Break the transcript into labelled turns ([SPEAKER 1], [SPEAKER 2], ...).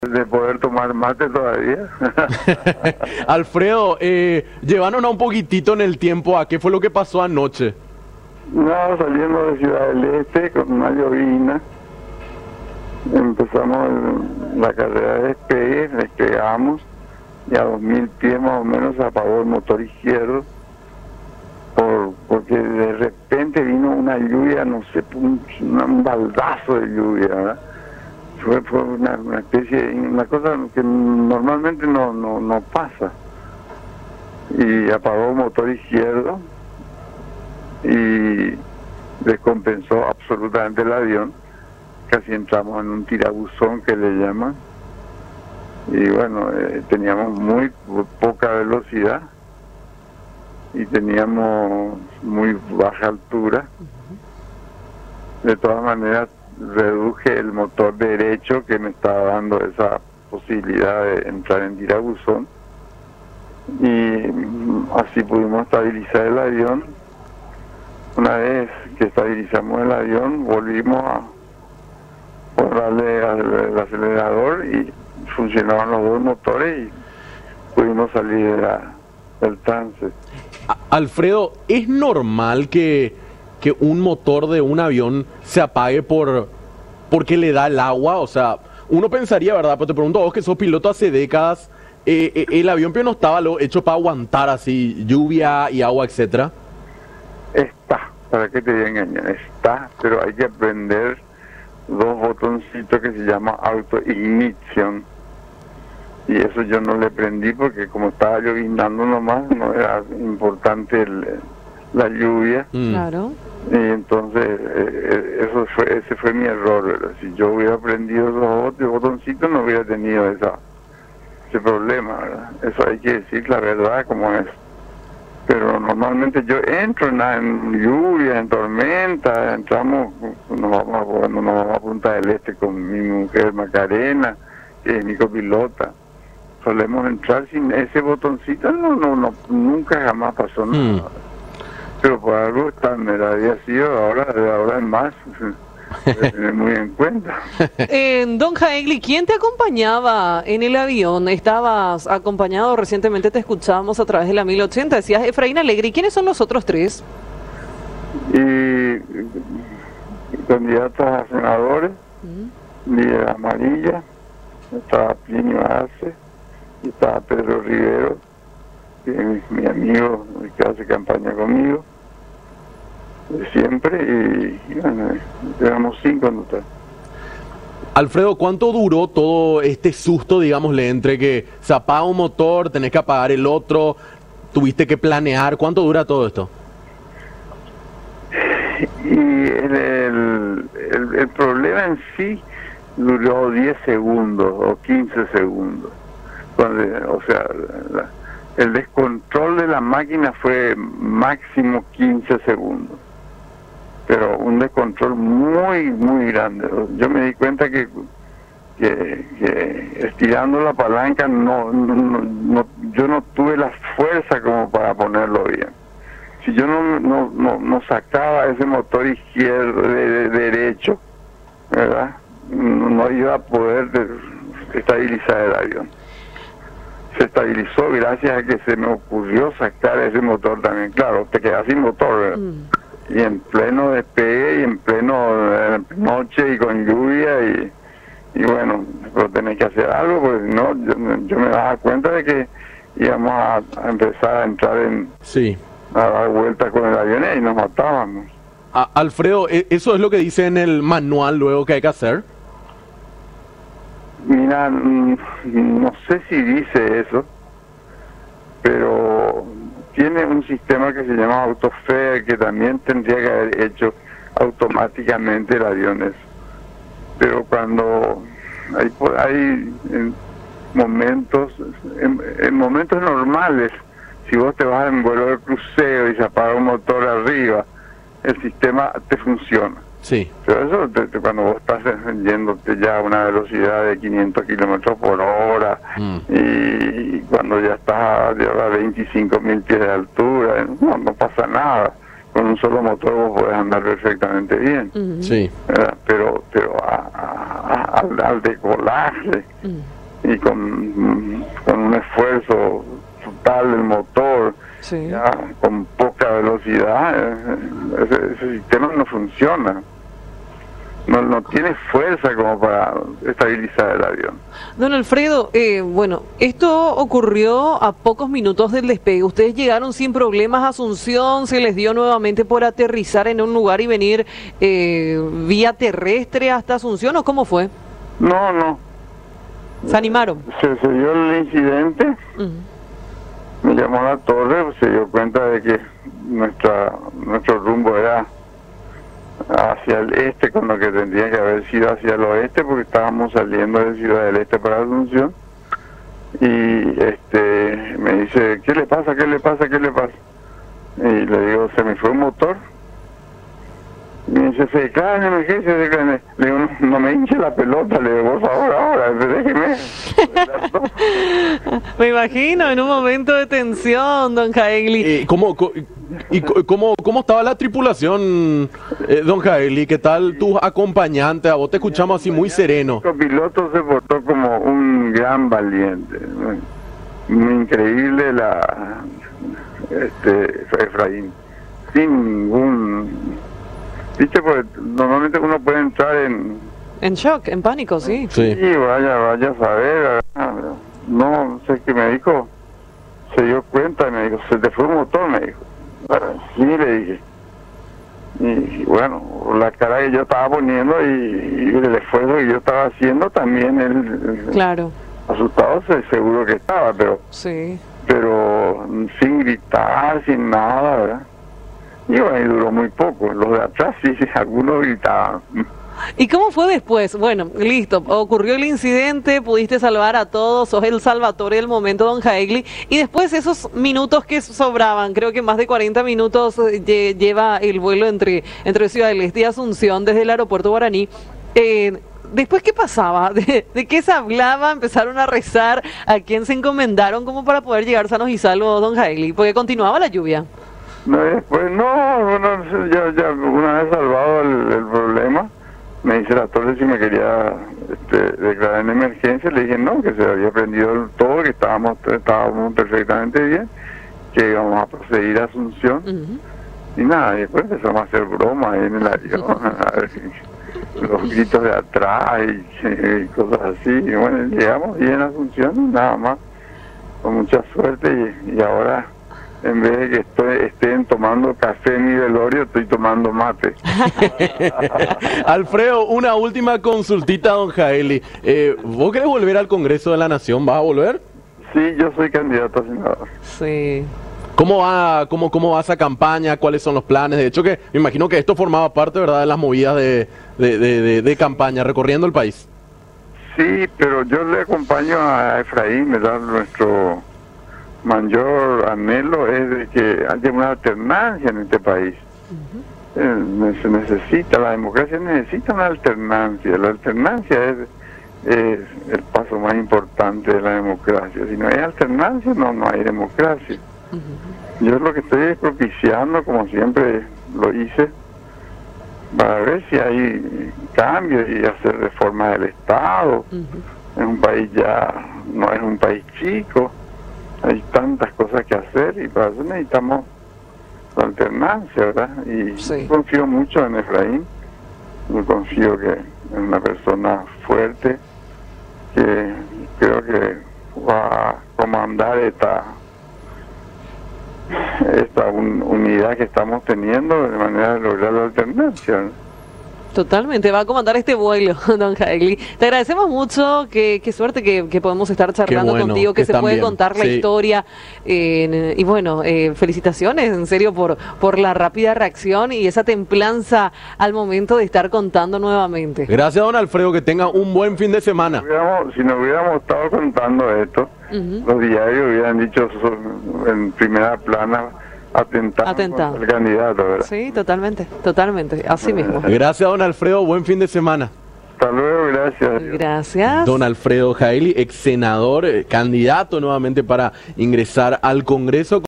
[SPEAKER 1] de poder tomar mate todavía.
[SPEAKER 2] Alfredo, llévanos un poquitito en el tiempo a qué fue lo que pasó anoche.
[SPEAKER 1] No, saliendo de Ciudad del Este con una llovina, empezamos la carrera de despegue, despegamos y a 2000 pies más o menos se apagó el motor izquierdo porque de repente vino una lluvia, no sé, un baldazo de lluvia, ¿verdad? Fue una especie, una cosa que normalmente no pasa. Y apagó el motor izquierdo y descompensó absolutamente el avión. Casi entramos en un tirabuzón que le llaman. Y bueno, teníamos muy poca velocidad y teníamos muy baja altura. De todas maneras, reduje el motor derecho que me estaba dando esa posibilidad de entrar en tirabuzón y así pudimos estabilizar el avión. Una vez que estabilizamos el avión, volvimos a darle al acelerador y funcionaban los dos motores y pudimos salir del trance.
[SPEAKER 2] Alfredo, ¿es normal que un motor de un avión se apague porque le da el agua? O sea, uno pensaría, ¿verdad? Pero te pregunto a vos que sos piloto hace décadas, el avión pero no estaba hecho para aguantar así lluvia y agua, etcétera.
[SPEAKER 1] Está, para qué te voy a engañar, está, pero hay que aprender dos botoncitos que se llama auto-ignition. Y eso yo no le prendí porque como estaba llovinando nomás, no era importante la lluvia.
[SPEAKER 3] Claro.
[SPEAKER 1] Y entonces ese fue mi error, ¿verdad? Si yo hubiera aprendido esos botoncitos no hubiera tenido ese problema, ¿verdad? Eso hay que decir la verdad como es. Pero normalmente yo entro en lluvia, en tormenta, entramos, cuando nos vamos a Punta del Este con mi mujer Macarena, que es mi copilota. Solemos entrar sin ese botoncito, nunca jamás pasó nada. Pero por algo me la había sido, de ahora en más, de tener muy en cuenta.
[SPEAKER 3] Don Jaegli, ¿quién te acompañaba en el avión? Estabas acompañado, recientemente te escuchábamos a través de la 1080, decías Efraín Alegre. ¿Quiénes son los otros tres?
[SPEAKER 1] Y candidatos a senadores, líder amarilla, estaba Plinio Arce, y estaba Pedro Rivero, que es mi amigo que hace campaña conmigo de siempre, y bueno, éramos 5 en total.
[SPEAKER 2] Alfredo, ¿cuánto duró todo este susto, digámosle, entre que se apaga un motor, tenés que apagar el otro, tuviste que planear? ¿Cuánto dura todo esto?
[SPEAKER 1] Y el problema en sí duró 10 segundos o 15 segundos. O sea, el descontrol de la máquina fue máximo 15 segundos. Pero un descontrol muy grande. Yo me di cuenta que estirando la palanca yo no tuve la fuerza como para ponerlo bien. Si yo no sacaba ese motor izquierdo derecho, ¿verdad? No iba a poder estabilizar el avión. Se estabilizó gracias a que se me ocurrió sacar ese motor también. Claro, te quedas sin motor, ¿verdad? Y en pleno despegue y en pleno noche y con lluvia y bueno, pero tenés que hacer algo porque no, yo me daba cuenta de que íbamos a empezar a entrar a dar vueltas con el avión y nos matábamos.
[SPEAKER 2] Alfredo, ¿eso es lo que dice en el manual luego que hay que hacer?
[SPEAKER 1] Mira, no sé si dice eso, pero tiene un sistema que se llama AutoFare que también tendría que haber hecho automáticamente el avión eso. Pero cuando hay momentos normales, si vos te vas en vuelo de crucero y se apaga un motor arriba, el sistema te funciona.
[SPEAKER 2] Sí.
[SPEAKER 1] Pero eso cuando vos estás yéndote ya a una velocidad de 500 kilómetros por hora y cuando ya estás a 25.000 pies de altura, no pasa nada. Con un solo motor vos podés andar perfectamente bien.
[SPEAKER 2] Sí.
[SPEAKER 1] Pero al decolaje y con un esfuerzo total del motor,
[SPEAKER 3] Sí.
[SPEAKER 1] ya, con poca velocidad, ese sistema no funciona. No tiene fuerza como para estabilizar el avión.
[SPEAKER 3] Don Alfredo, bueno, esto ocurrió a pocos minutos del despegue. ¿Ustedes llegaron sin problemas a Asunción? ¿Se les dio nuevamente por aterrizar en un lugar y venir vía terrestre hasta Asunción o cómo fue?
[SPEAKER 1] No.
[SPEAKER 3] ¿Se animaron?
[SPEAKER 1] Se dio el incidente, me llamó a la torre, se dio cuenta de que nuestro rumbo era hacia el este, con lo que tendría que haber sido hacia el oeste, porque estábamos saliendo de Ciudad del Este para Asunción. Y me dice, ¿qué le pasa? Y le digo, se me fue un motor. Y me dice, se declara en emergencia, Le digo, no me hinche la pelota, le digo, por favor, ahora, déjeme.
[SPEAKER 3] Me imagino en un momento de tensión, don Jaegli.
[SPEAKER 2] ¿Cómo estaba la tripulación, don Jaegli? ¿Qué tal tus acompañantes? A vos te escuchamos así muy sereno.
[SPEAKER 1] El piloto se portó como un gran valiente. Muy increíble Efraín. Sin ningún... ¿Viste? Porque normalmente uno puede entrar
[SPEAKER 3] En shock, en pánico, sí.
[SPEAKER 2] Sí.
[SPEAKER 1] Sí, vaya a saber. No sé qué me dijo. Se dio cuenta y me dijo, se te fue un motor, me dijo. Sí, le dije. Y bueno, la cara que yo estaba poniendo y el esfuerzo que yo estaba haciendo también, él
[SPEAKER 3] Claro.
[SPEAKER 1] asustado seguro que estaba, pero
[SPEAKER 3] Sí.
[SPEAKER 1] sin gritar, sin nada, ¿verdad? Y bueno, y duró muy poco. Los de atrás sí, algunos gritaban.
[SPEAKER 3] ¿Y cómo fue después? Bueno, listo, ocurrió el incidente, pudiste salvar a todos, sos el salvatore del momento, don Jaegli, y después esos minutos que sobraban, creo que más de 40 minutos lleva el vuelo entre Ciudad del Este y Asunción desde el aeropuerto Guaraní. Después, ¿qué pasaba? ¿De qué se hablaba? ¿Empezaron a rezar? ¿A quién se encomendaron como para poder llegar sanos y salvos, don Jaegli? Porque continuaba la lluvia.
[SPEAKER 1] No, después, ya una vez salvado el problema, me dice la torre si me quería declarar en emergencia. Le dije no, que se había prendido todo, que estábamos perfectamente bien, que íbamos a proseguir a Asunción. Y nada, y después empezamos a hacer bromas ahí en el avión, los gritos de atrás y cosas así. Y bueno, llegamos bien a Asunción y nada más, con mucha suerte. Y ahora, en vez de que estén tomando café en mi velorio, estoy tomando mate.
[SPEAKER 2] Alfredo, una última consultita, don Jaegli. ¿Vos querés volver al Congreso de la Nación? ¿Vas a volver?
[SPEAKER 1] Sí, yo soy candidato a senador.
[SPEAKER 3] Sí.
[SPEAKER 2] ¿Cómo va esa campaña? ¿Cuáles son los planes? De hecho, que me imagino que esto formaba parte, ¿verdad?, de las movidas de campaña recorriendo el país.
[SPEAKER 1] Sí, pero yo le acompaño a Efraín, ¿verdad? Nuestro mayor anhelo es de que haya una alternancia en este país. Se necesita, la democracia necesita una alternancia. La alternancia es el paso más importante de la democracia. Si no hay alternancia, no hay democracia. Yo lo que estoy propiciando, como siempre lo hice, para ver si hay cambios y hacer reformas del Estado. Es un país no es un país chico, hay tantas cosas que hacer y para eso necesitamos la alternancia, ¿verdad? Y
[SPEAKER 3] Sí.
[SPEAKER 1] confío mucho en Efraín, yo confío que es una persona fuerte, que creo que va a comandar esta unidad que estamos teniendo de manera de lograr la alternancia, ¿no?
[SPEAKER 3] Totalmente, va a comandar este vuelo, don Jaegli. Te agradecemos mucho, qué suerte que podemos estar charlando
[SPEAKER 2] bueno,
[SPEAKER 3] contigo, que se puede
[SPEAKER 2] también,
[SPEAKER 3] contar la
[SPEAKER 2] sí.
[SPEAKER 3] historia. Y bueno, felicitaciones, en serio, por la rápida reacción y esa templanza al momento de estar contando nuevamente.
[SPEAKER 2] Gracias, don Alfredo, que tenga un buen fin de semana.
[SPEAKER 1] Si no hubiéramos estado contando esto, los diarios hubieran dicho en primera plana atentado contra el candidato, ¿verdad?
[SPEAKER 3] Sí, totalmente, así mismo.
[SPEAKER 2] Gracias, don Alfredo, buen fin de semana.
[SPEAKER 1] Hasta luego, gracias.
[SPEAKER 3] Gracias.
[SPEAKER 2] Don Alfredo Jaegli, ex senador, candidato nuevamente para ingresar al Congreso.